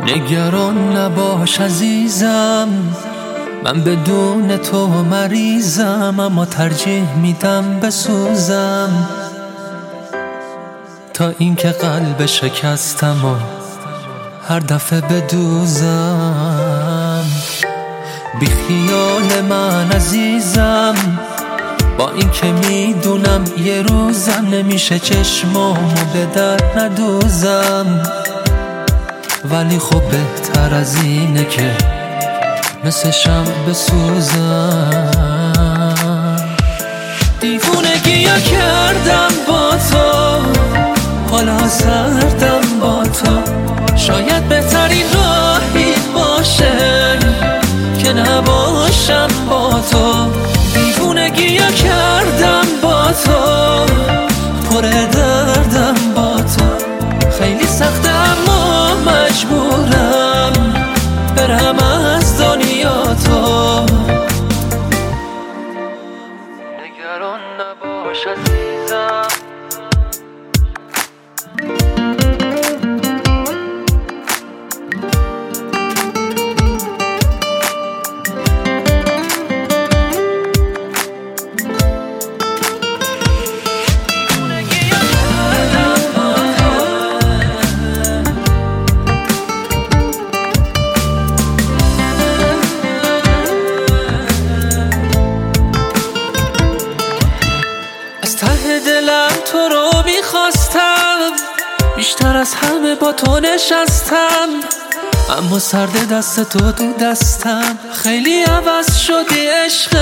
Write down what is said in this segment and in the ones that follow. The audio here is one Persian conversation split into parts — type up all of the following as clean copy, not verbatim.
نگران نباش عزیزم، من بدون تو مریضم، اما ترجیح میدم بسوزم تا اینکه قلب شکستم و هر دفعه بدوزم. بی خیال من عزیزم، با اینکه میدونم یه روزم نمیشه چشمامو به در ندوزم، ولی خب بهتر از اینه که مثل شمع بسوزم. دیوونگی‌ها کردم با تو، حالا سردم با تو، شاید بهترین راه این باشه که نباشم با تو. دیوونگی‌ها کردم با تو، پر دردم با تو، خیلی سخته اما مجبورم برم از دنیا تو. نگران نباش عزیزم، دلم تو رو میخواستم، بیشتر از همه با تو نشستم، اما سرد دست تو دو دستم، خیلی عوض شدی عشق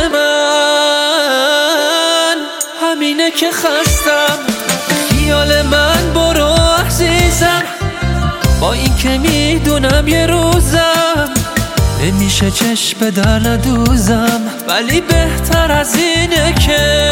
من، همینه که خستم. خیال من برو عزیزم، با این که میدونم یه روزم نمیشه چشم به در ندوزم، ولی بهتر از اینه که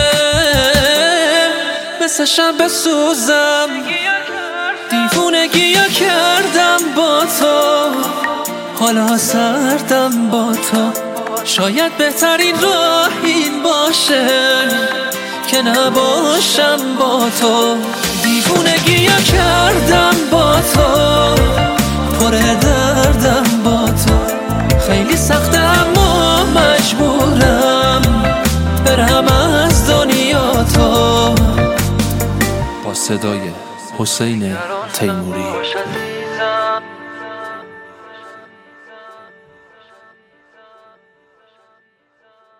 مثل شب بسوزم. دیوونگی‌ها کردم با تو، حالا سردم با تو، شاید بهترین راه این باشه که نباشم با تو. دیوونگی‌ها کردم با تو، پر دردم با تو، خیلی سخته اما مجبورم برم از دنیا تو. با صدای حسین تیموری.